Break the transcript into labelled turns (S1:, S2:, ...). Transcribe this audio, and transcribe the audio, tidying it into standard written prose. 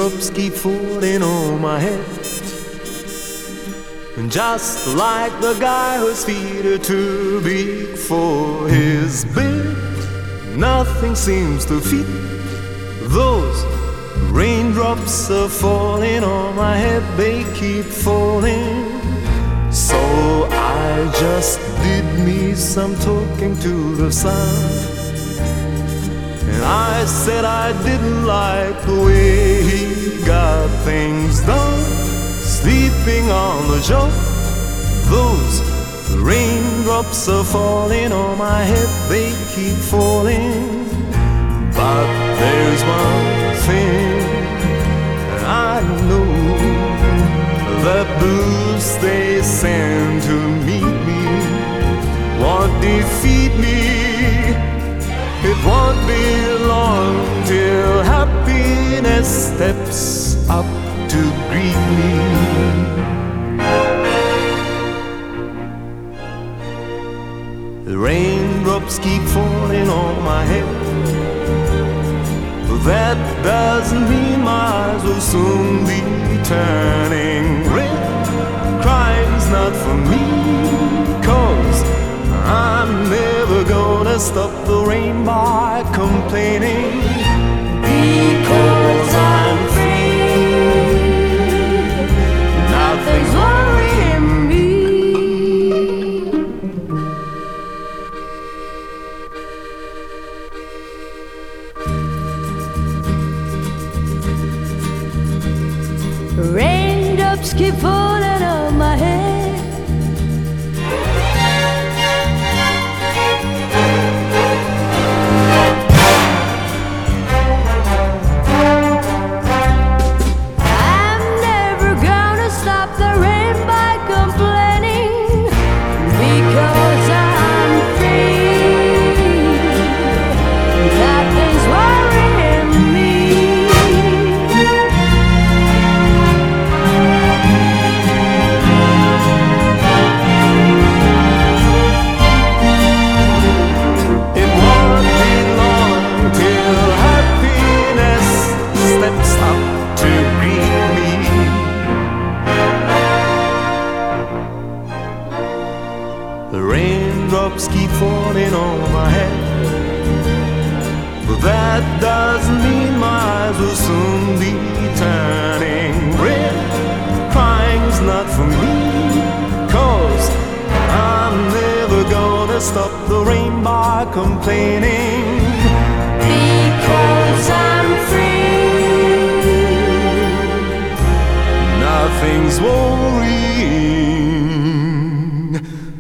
S1: Raindrops keep falling on my head, just like the guy whose feet are too big for his bed. Nothing seems to fit. Those raindrops are falling on my head, they keep falling. So I just did me some talking to the sun, and I said I didn't like the way he got things done, sleeping on the job. Those raindrops are falling on my head, they keep falling. But there's one thing I know, the blues they send to meet me won't defeat me. It won't be long till happiness steps up to greet me. The raindrops keep falling on my head, but that doesn't mean my eyes will soon be turning red. Crying's not for me, 'cause I'm never gonna stop the rain by complaining, because I'm free. Nothing's worrying me.
S2: Raindrops keep falling on my head, I'm never gonna stop the rain by complaining, because I'm free. Nothing's worrying me.
S1: It won't be long till happiness steps up to greet me. The raindrops keep falling on my head, but that doesn't mean my eyes will soon be turning red. Crying's not for me, 'cause I'm never gonna stop the rain by complaining,
S2: Because I'm free.
S1: nothing's worrying